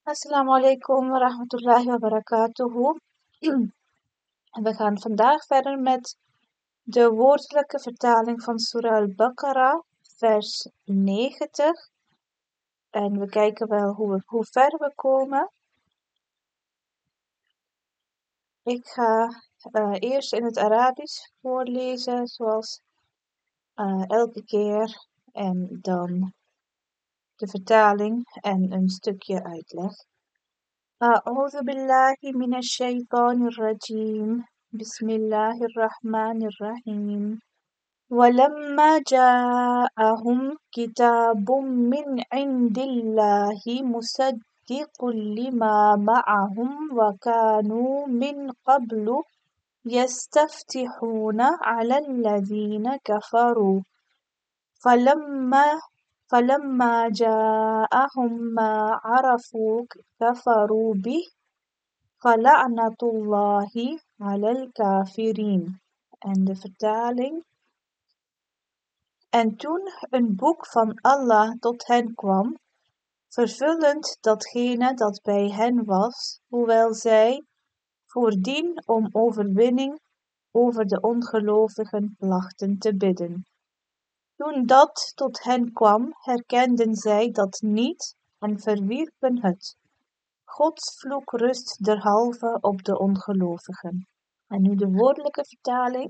Assalamu alaikum wa rahmatullahi wa barakatuhu. We gaan vandaag verder met de woordelijke vertaling van Surah Al-Baqarah, vers 90. En we kijken wel hoe ver we komen. Ik ga eerst in het Arabisch voorlezen, zoals elke keer. En dan de vertaling en een stukje uitleg. أعوذ بالله من الشيطان الرجيم بسم الله الرحمن الرحيم ولما جاءهم كتاب من عند الله مصدق لما معهم وكانوا من قبل يستفتحون على الذين كفروا فلما جاءهم ما عرفوا كفروا به فلعنة الله على الكافرين. En de vertaling. En toen een boek van Allah tot hen kwam, vervullend datgene dat bij hen was, hoewel zij voordien om overwinning over de ongelovigen plachten te bidden. Toen dat tot hen kwam, herkenden zij dat niet en verwierpen het. Gods vloek rust derhalve op de ongelovigen. En nu de woordelijke vertaling.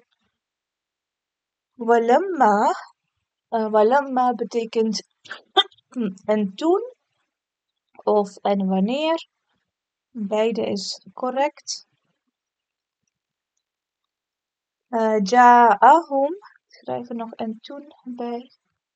Walamma betekent en toen of en wanneer. Beide is correct. Ja'ahum. Ik schrijf er nog en toen bij.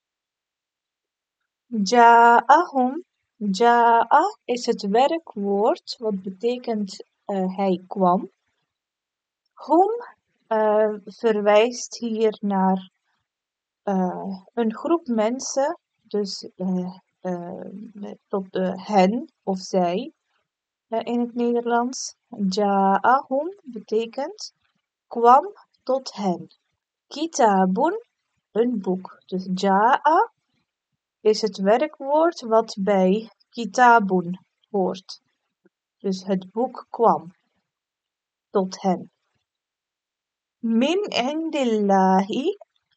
Ja'ahum. Ja'a is het werkwoord wat betekent hij kwam. Hum verwijst hier naar een groep mensen, dus tot hen of zij in het Nederlands. Ja'ahum betekent kwam tot hen. Kitabun, een boek. Dus ja'a is het werkwoord wat bij kitabun hoort. Dus het boek kwam tot hen. Min indillahi,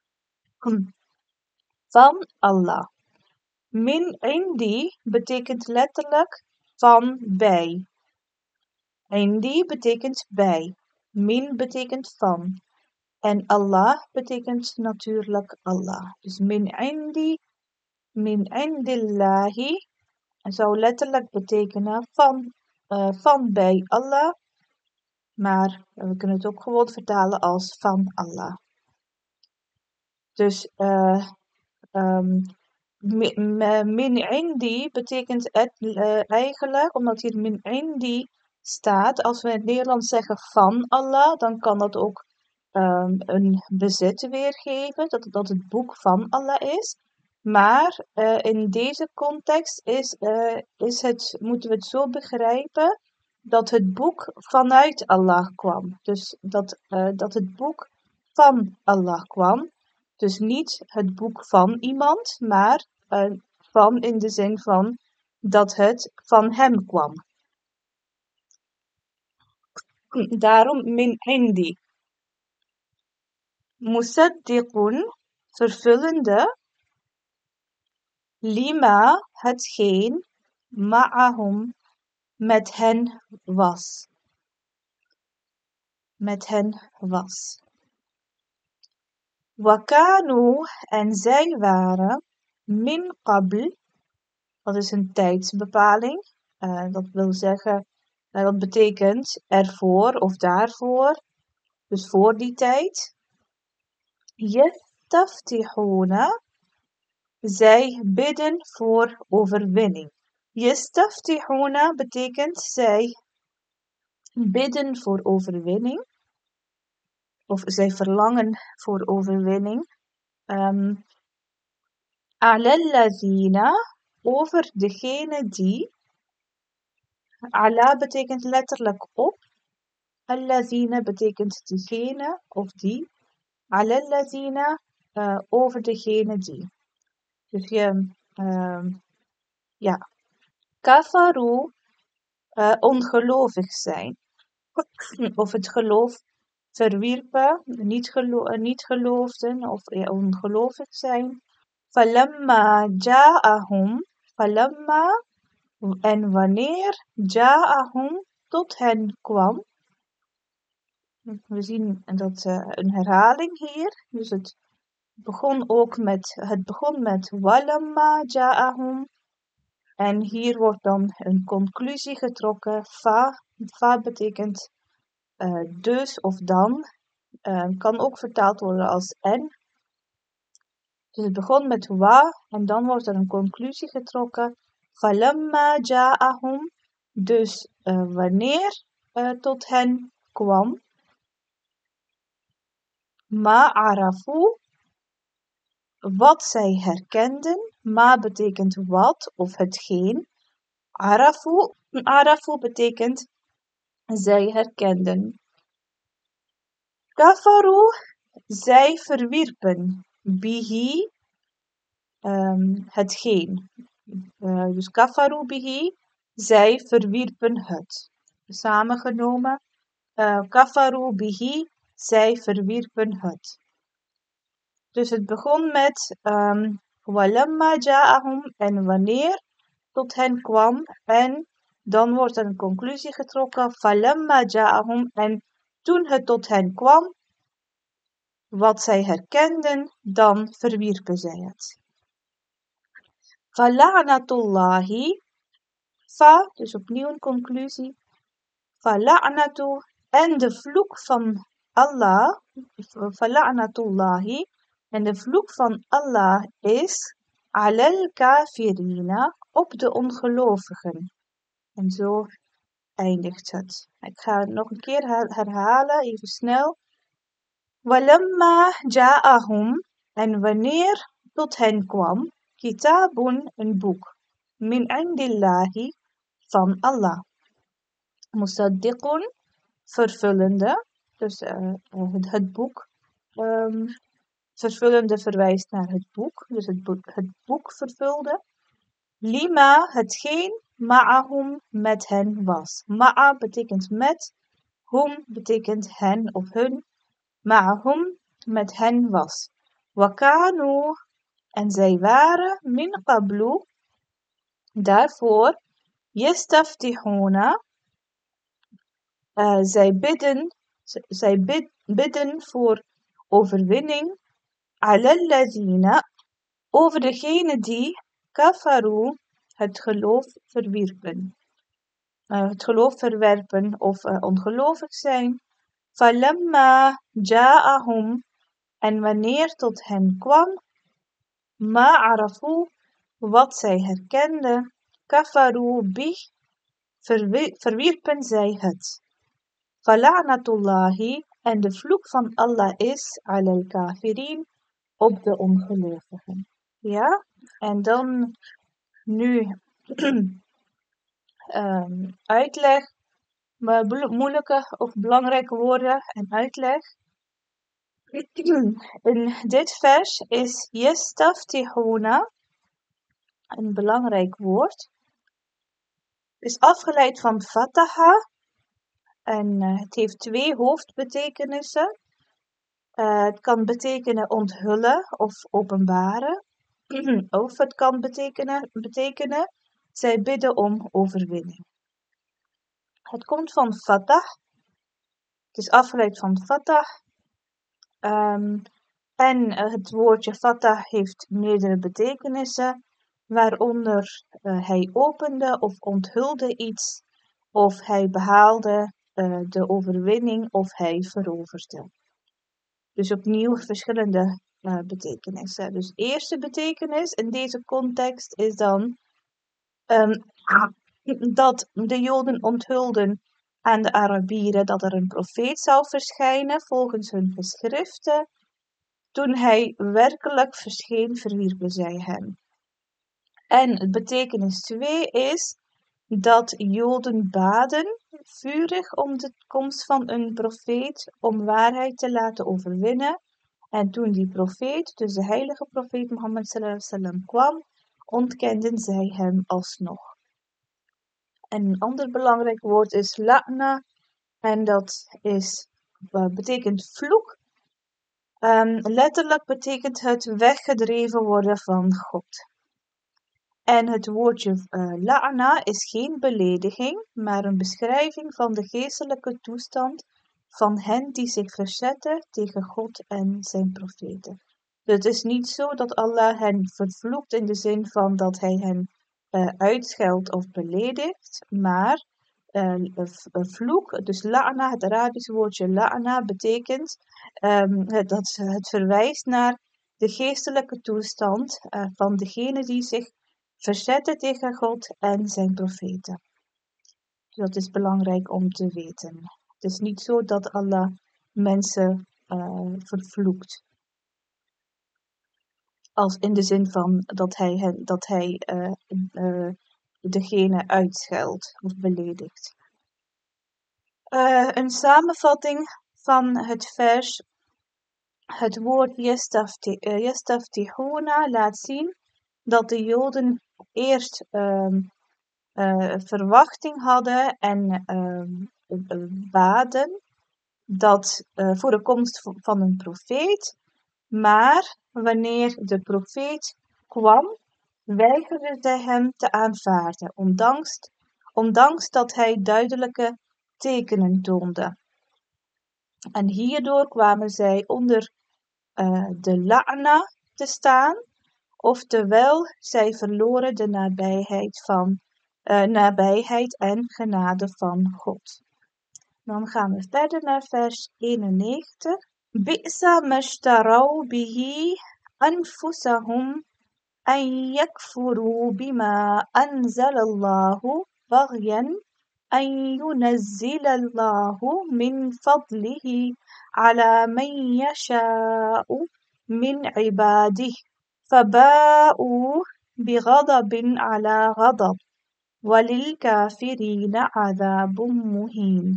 van Allah. Min indi betekent letterlijk van bij. Indi betekent bij. Min betekent van. En Allah betekent natuurlijk Allah. Dus min indillahi zou letterlijk betekenen van bij Allah. Maar we kunnen het ook gewoon vertalen als van Allah. Dus min indi betekent eigenlijk, omdat hier min indi staat, als we in het Nederlands zeggen van Allah, dan kan dat ook een bezit weergeven, dat het boek van Allah is. Maar in deze context moeten we het zo begrijpen dat het boek vanuit Allah kwam. Dus dat het boek van Allah kwam. Dus niet het boek van iemand, maar van in de zin van dat het van hem kwam. Daarom min indi. Musaddiqun, vervullende, lima, hetgeen, ma'ahum, met hen was. Met hen was. Wakanu, en zij waren, min qabl, dat is een tijdsbepaling. Dat wil zeggen, dat betekent ervoor of daarvoor, dus voor die tijd. Yastaftihuna, zij bidden voor overwinning. Yastaftihuna betekent zij bidden voor overwinning. Of zij verlangen voor overwinning. Alallazina, over degene die. Ala betekent letterlijk op. Allazina betekent diegene of die. Alallazina, over degene die. Dus kafaru, ongelovig zijn. Of het geloof verwierpen, niet geloofden of ongelovig zijn. Falamma ja'ahum, falamma, en wanneer ja'ahum tot hen kwam. We zien dat een herhaling hier. Dus het begon met walamma ja'ahum. En hier wordt dan een conclusie getrokken. Fa betekent dus of dan. Kan ook vertaald worden als en. Dus het begon met wa en dan wordt er een conclusie getrokken. Falamma ja'ahum. Dus wanneer tot hen kwam. Ma arafu. Wat zij herkenden. Ma betekent wat of hetgeen. Arafu betekent zij herkenden. Kafaru, zij verwierpen. Bihi, hetgeen. Dus kafaru bihi, zij verwierpen het. Samengenomen. Kafaru bihi, zij verwierpen het. Dus het begon met walamma ja'ahum en wanneer tot hen kwam. En dan wordt er een conclusie getrokken. Falamma ja'ahum en toen het tot hen kwam. Wat zij herkenden, dan verwierpen zij het. Fala'natullahi. Fa, dus opnieuw een conclusie. Fala'natu en de vloek van Allah. Fala'natullahi. En de vloek van Allah is alal kafirina, op de ongelovigen. En zo eindigt het. Ik ga het nog een keer herhalen, even snel. Walamma ja'ahum, en wanneer tot hen kwam, kitabun, een boek, min indillahi, van Allah. Musaddiqun, vervullende, dus het boek. Vervullende verwijst naar het boek, dus het boek vervulde. Lima, hetgeen, ma'ahum, met hen was. Ma'a betekent met, hum betekent hen of hun, ma'ahum, met hen was. Wakanu, en zij waren, min qablu, daarvoor, yastaftihuna, zij bidden voor overwinning, alalladina, over degene die kafaru, het geloof verwierpen. Het geloof verwerpen of ongelovig zijn. Falamma ja'ahum, en wanneer tot hen kwam, ma arafu, wat zij herkenden, kafaru bih, verwierpen zij het. Fala'natullahi, en de vloek van Allah is alal kafirin, op de ongelovigen. Ja, en dan nu uitleg, moeilijke of belangrijke woorden en uitleg. In dit vers is yastaftihuna een belangrijk woord. Het is afgeleid van fataha en het heeft twee hoofdbetekenissen. Het kan betekenen onthullen of openbaren. Of het kan betekenen zij bidden om overwinning. Het komt van fatah. Het is afgeleid van fatah. En het woordje fatah heeft meerdere betekenissen. Waaronder hij opende of onthulde iets. Of hij behaalde de overwinning of hij veroverde. Dus opnieuw verschillende betekenissen. Dus de eerste betekenis in deze context is dan dat de Joden onthulden aan de Arabieren dat er een profeet zou verschijnen volgens hun geschriften. Toen hij werkelijk verscheen, verwierpen zij hem. En het betekenis 2 is dat Joden baden vurig om de komst van een profeet om waarheid te laten overwinnen. En toen die profeet, dus de heilige profeet Mohammed sallallahu alaihi wasallam kwam, ontkenden zij hem alsnog. En een ander belangrijk woord is la'na. En dat betekent vloek. Letterlijk betekent het weggedreven worden van God. En het woordje la'na is geen belediging, maar een beschrijving van de geestelijke toestand van hen die zich verzetten tegen God en zijn profeten. Dus het is niet zo dat Allah hen vervloekt in de zin van dat hij hen uitscheldt of beledigt, maar vloek, dus la'na, het Arabische woordje la'na, betekent dat het verwijst naar de geestelijke toestand van degene die zich verzetten tegen God en zijn profeten. Dus dat is belangrijk om te weten. Het is niet zo dat Allah mensen vervloekt. Als in de zin van dat hij degene uitscheldt of beledigt. Een samenvatting van het vers. Het woord yastaftihuna laat zien dat de Joden eerst verwachting hadden en baden voor de komst van een profeet. Maar wanneer de profeet kwam, weigerden zij hem te aanvaarden, ondanks dat hij duidelijke tekenen toonde. En hierdoor kwamen zij onder de la'na te staan, oftewel zij verloren de nabijheid en genade van God. Dan gaan we verder naar vers 91. Bi'sa mashtarau bihi anfusahum an yakfuru bima anzalallahu baghyan an yunazzilallahu min fadlihi ala man yasha'u min ibadihi. فباءوا بغضب على غضب وللكافرين عذاب مهين.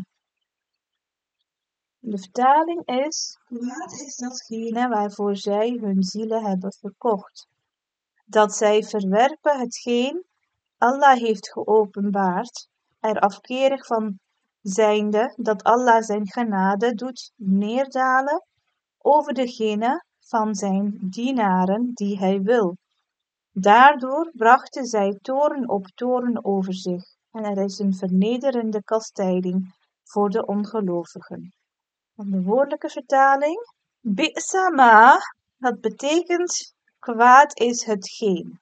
De vertaling is: wat is datgene waarvoor zij hun zielen hebben verkocht? Dat zij verwerpen hetgeen Allah heeft geopenbaard, er afkerig van zijnde dat Allah zijn genade doet neerdalen over degene van zijn dienaren die hij wil. Daardoor brachten zij toorn op toorn over zich, en er is een vernederende kastijding voor de ongelovigen. De woordelijke vertaling: Bi'sa ma, dat betekent kwaad is hetgeen.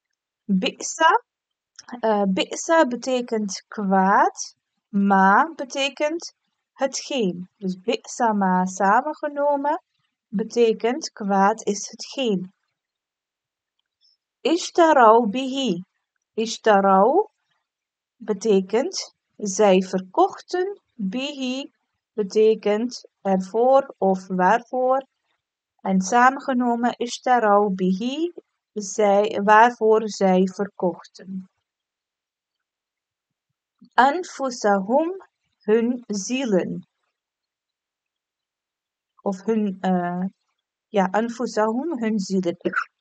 Bi'sa betekent kwaad, ma betekent hetgeen. Dus bi'sa ma samengenomen betekent kwaad is hetgeen. Ishtarau bihi. Ishtarau betekent zij verkochten. Bihi betekent ervoor of waarvoor. En samengenomen ishtarau bihi, waarvoor zij verkochten. Anfusahum, hun zielen. Of anfusahum, hun zielen.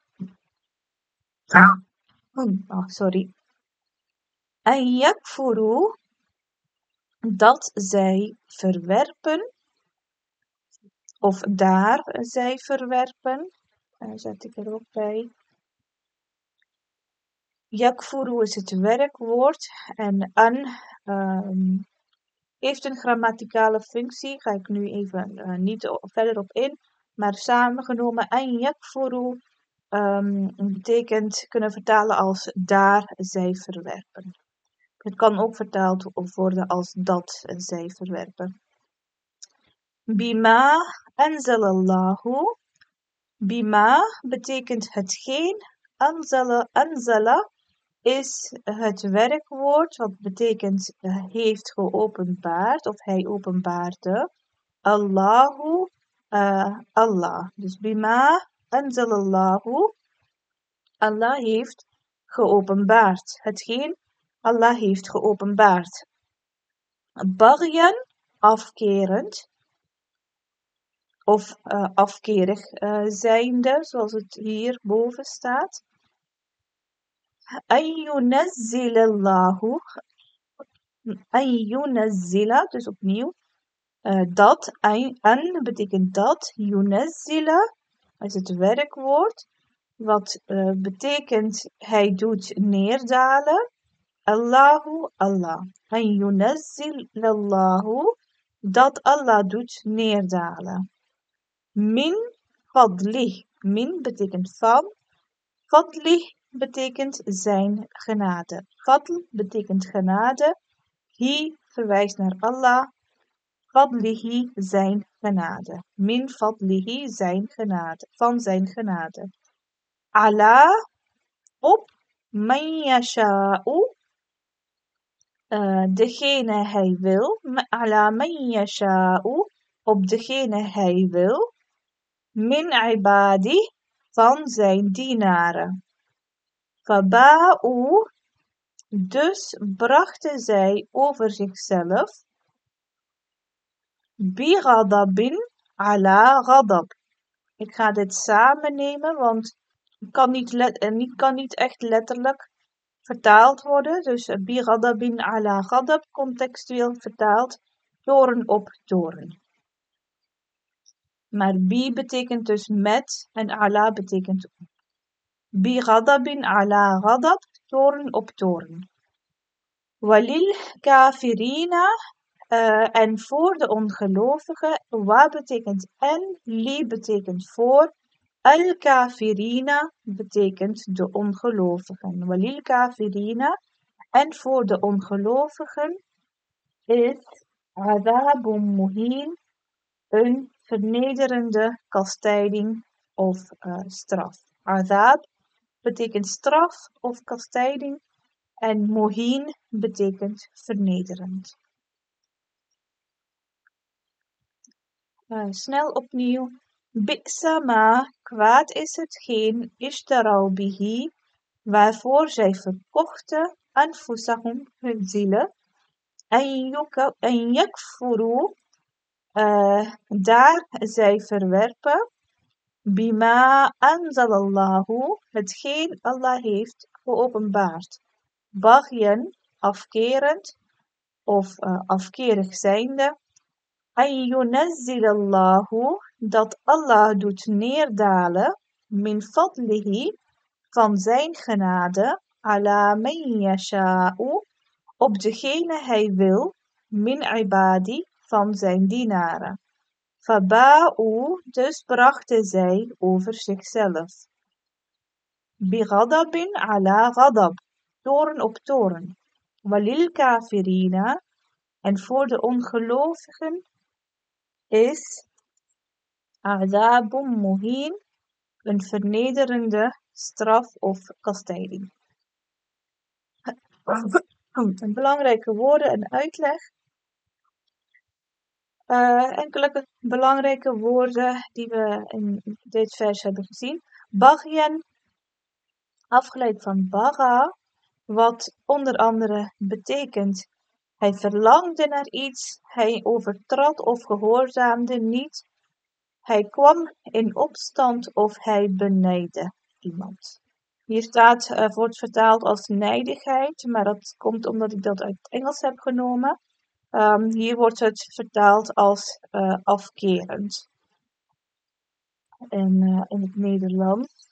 Sorry. En yakfuru, dat zij verwerpen, of daar zij verwerpen. Zet ik er ook bij. Yakfuru is het werkwoord en heeft een grammaticale functie. Ga ik nu even niet verder op in. Maar samengenomen en yakfuru betekent, kunnen vertalen als daar zij verwerpen. Het kan ook vertaald worden als dat zij verwerpen. Bima anzalallahu. Bima betekent hetgeen. Anzala is het werkwoord wat betekent heeft geopenbaard of hij openbaarde. Allahu, Allah. Dus bima anzalallahu. Allah heeft geopenbaard. Hetgeen Allah heeft geopenbaard. Baghyan, afkerend. Of afkerig zijnde, zoals het hier boven staat. Ayyunazzilallahu, an yunazzila, dus opnieuw. Dat, an betekent dat, yunazzila, is het werkwoord, wat betekent hij doet neerdalen. Allahu, Allah. An yunazzilallahu, dat Allah doet neerdalen. Min fadlih, min betekent van, fadlih betekent zijn genade. Fadl betekent genade, hi verwijst naar Allah, fadlihi zijn genade. Min fadlihi zijn genade, van zijn genade. Ala, op, man yasha'u, degene hij wil. Ala man yasha'u, op degene hij wil. Min ibadi, van zijn dienaren. Faba'u, dus brachten zij over zichzelf. Bi ghadabin ala ghadab. Ik ga dit samen nemen, want het kan niet echt letterlijk vertaald worden. Dus bi ghadabin ala ghadab, contextueel vertaald, toren op toren. Maar bi betekent dus met en ala betekent op. Bi ghadabin ala ghadab, toren op toren. Walil kafirina, en voor de ongelovigen, wa betekent en, li betekent voor, al kafirina betekent de ongelovigen. Walil kafirina, en voor de ongelovigen is adabun muhin, een vernederende kastijding of straf. Adab betekent straf of kastijding en muhin betekent vernederend. Snel opnieuw. Bi'sa ma, kwaad is hetgeen, ishtarau bihi, waarvoor zij verkochten, anfusahum, hun zielen, en yakfuru, daar zij verwerpen, bima anzalallahu, hetgeen Allah heeft geopenbaard. Baghyan, afkerend of afkerig zijnde. An yunazzilallahu, dat Allah doet neerdalen, min fadlihi, van zijn genade, ala man yasha'u, op degene hij wil, min ibadi, van zijn dienaren. Faba'u, dus brachten zij over zichzelf. Bi ghadabin ala ghadab, toren op toren. Walil kafirina, en voor de ongelovigen is adabun muhin, een vernederende straf of kastijding. Een belangrijke woorden en uitleg. Enkele belangrijke woorden die we in dit vers hebben gezien. Baghyan, afgeleid van bagha, wat onder andere betekent hij verlangde naar iets, hij overtrad of gehoorzaamde niet, hij kwam in opstand of hij benijdde iemand. Hier staat, wordt vertaald als nijdigheid, maar dat komt omdat ik dat uit het Engels heb genomen. Hier wordt het vertaald als afkerend in het Nederlands.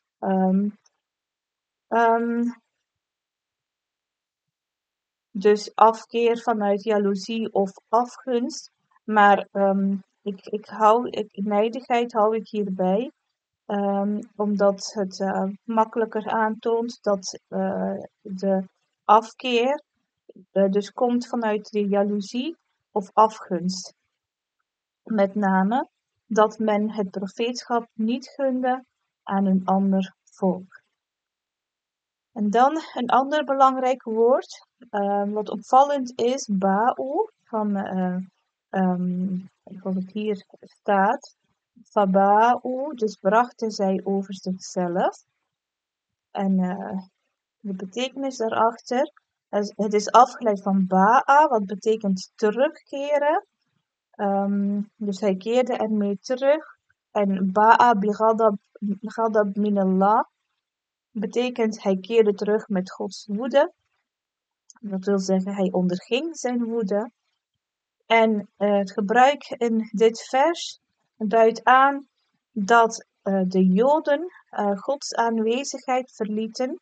Dus afkeer vanuit jaloezie of afgunst. Maar nijdigheid hou ik hierbij. Omdat het makkelijker aantoont dat de afkeer dus komt vanuit de jaloezie of afgunst. Met name dat men het profeetschap niet gunde aan een ander volk. En dan een ander belangrijk woord, wat opvallend is, ba'u, wat het hier staat, faba'u, dus brachten zij over zichzelf. En de betekenis daarachter, het is afgeleid van ba'a, wat betekent terugkeren. Dus hij keerde ermee terug. En ba'a bi ghadab min Allah betekent hij keerde terug met Gods woede. Dat wil zeggen, hij onderging zijn woede. En het gebruik in dit vers duidt aan dat de Joden Gods aanwezigheid verlieten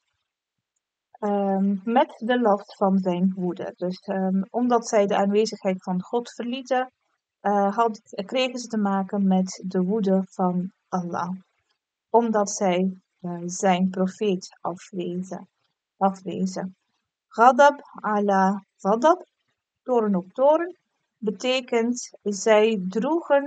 met de last van zijn woede. Dus omdat zij de aanwezigheid van God verlieten, kregen ze te maken met de woede van Allah. Omdat zij zijn profeet afwezen. Ghadab ala ghadab, toren op toren, betekent zij droegen,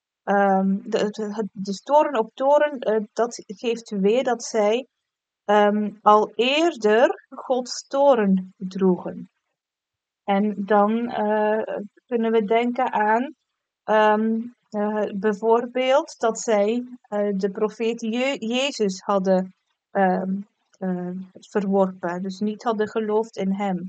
dus toren op toren, dat geeft weer dat zij al eerder Gods toren droegen. En dan kunnen we denken aan bijvoorbeeld dat zij de profeet Jezus hadden verworpen, dus niet hadden geloofd in hem.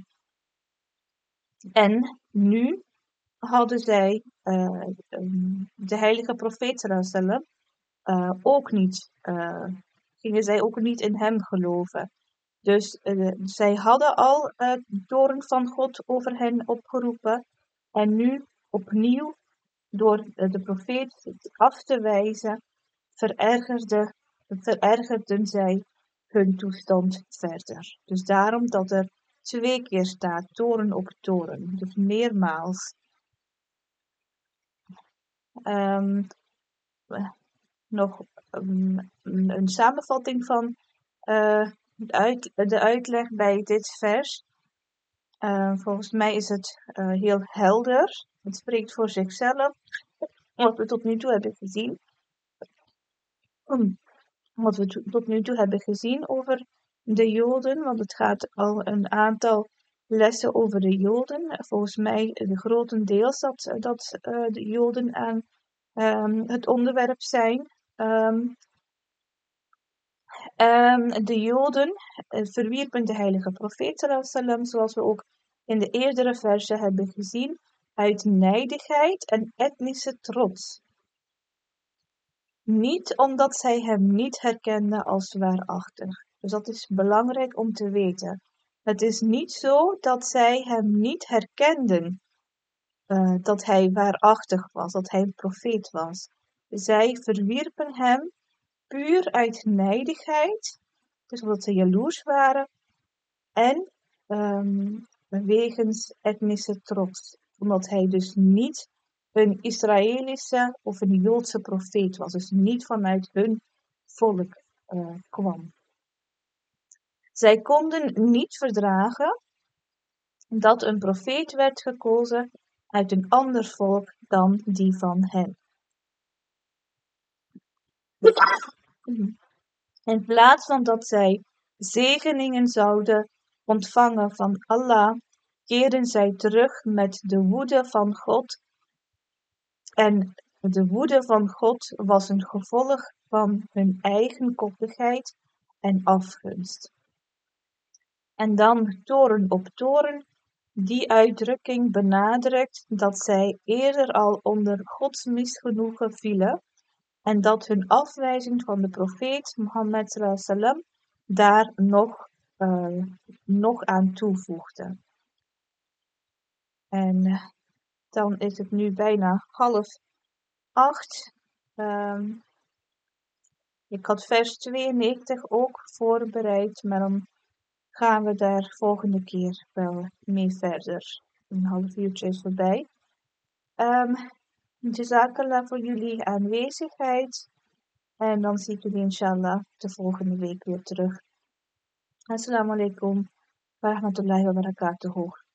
En nu hadden zij de heilige profeet sallam, ook niet, gingen zij ook niet in hem geloven. Dus zij hadden al de toorn van God over hen opgeroepen. En nu opnieuw, door de profeet af te wijzen, verergerden zij hun toestand verder. Dus daarom dat er 2 keer staat, toren op toren. Dus meermaals. Nog een samenvatting van de uitleg bij dit vers. Volgens mij is het heel helder. Het spreekt voor zichzelf. Wat we tot nu toe hebben gezien. Wat we tot nu toe hebben gezien over de Joden. Want het gaat al een aantal lessen over de Joden. Volgens mij grotendeels dat de Joden aan het onderwerp zijn. De Joden verwierpen de heilige profeet sallam, zoals we ook in de eerdere versen hebben gezien, uit nijdigheid en etnische trots. Niet omdat zij hem niet herkenden als waarachtig. Dus dat is belangrijk om te weten. Het is niet zo dat zij hem niet herkenden, dat hij waarachtig was, dat hij een profeet was. Zij verwierpen hem puur uit nijdigheid, dus omdat ze jaloers waren, en wegens etnische trots, omdat hij dus niet een Israëlische of een Joodse profeet was, dus niet vanuit hun volk kwam. Zij konden niet verdragen dat een profeet werd gekozen uit een ander volk dan die van hen. In plaats van dat zij zegeningen zouden ontvangen van Allah, keerden zij terug met de woede van God. En de woede van God was een gevolg van hun eigen koppigheid en afgunst. En dan toren op toren, die uitdrukking benadrukt dat zij eerder al onder Gods misgenoegen vielen en dat hun afwijzing van de profeet Mohammed sallam daar nog aan toevoegde. En dan is het nu bijna 7:30. Ik had vers 92 ook voorbereid, maar dan gaan we daar volgende keer wel mee verder. Een half uurtje is voorbij. Jazakallah voor jullie aanwezigheid. En dan zie ik jullie inshallah de volgende week weer terug. Assalamu alaikum wa rahmatullahi wa barakatuhu.